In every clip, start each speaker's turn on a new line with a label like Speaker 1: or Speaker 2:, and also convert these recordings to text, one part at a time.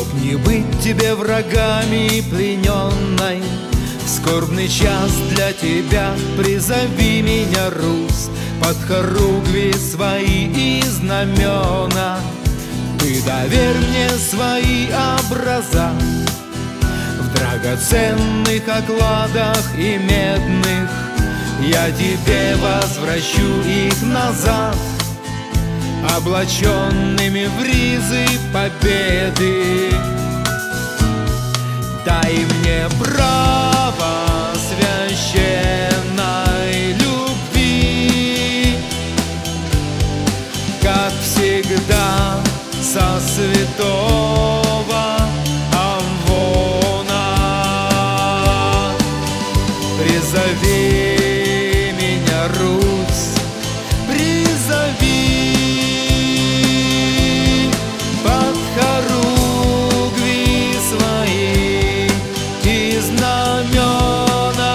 Speaker 1: Не быть тебе врагами плененной, в скорбный час для тебя призови меня, Русь, под хоругви свои и знамена. Ты доверь мне свои образа в драгоценных окладах и медных, я тебе возвращу их назад, облаченными в ризы победы. Дай мне право священной любви, как всегда со святого Амвона. Призови меня, Русь, призови под хоругви свои и знамена.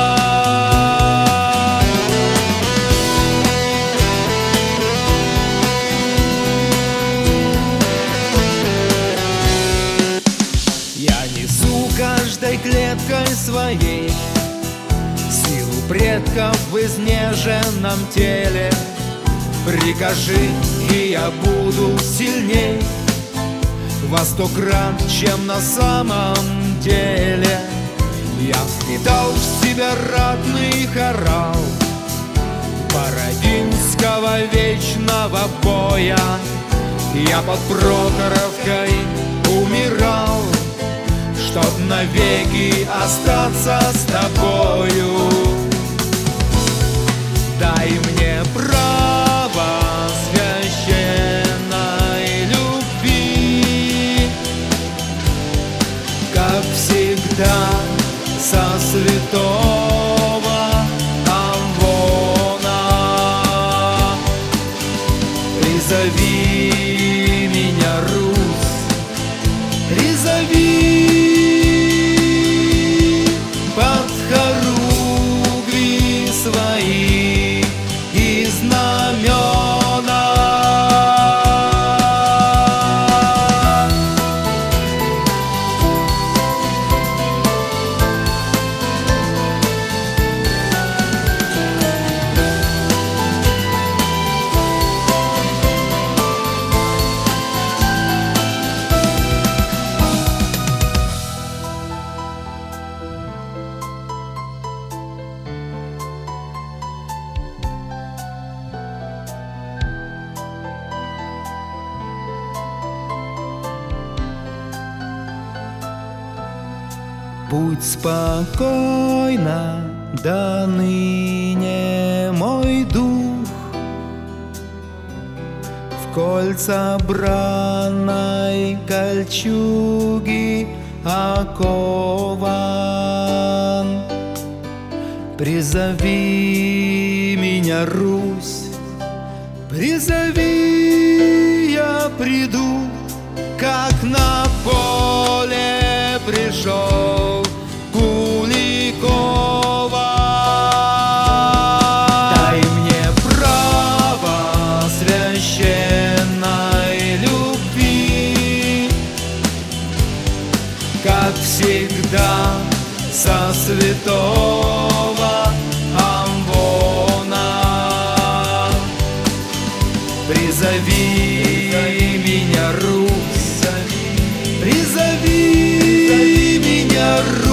Speaker 1: Я несу каждой клеткой своей силу предков в изнеженном теле. Прикажи, и я буду сильней во 100 крат, чем на самом деле. Я впитал в себя ратный хорал Бородинского вечного боя. Я под Прохоровкой умирал, чтоб навеки остаться с тобою. Дай мне право священной любви, как всегда со святого Амвона. Призови меня, Русь, призови под хоругви свои и знамена. Будь спокойна до ныне, мой дух, в кольца бранной кольчуги окован. Призови меня, Русь, призови, я приду, как на поле пришел Куликова. Дай мне право священной любви, как всегда со святого Амвона. Призови меня, Русь, призови меня, Русь.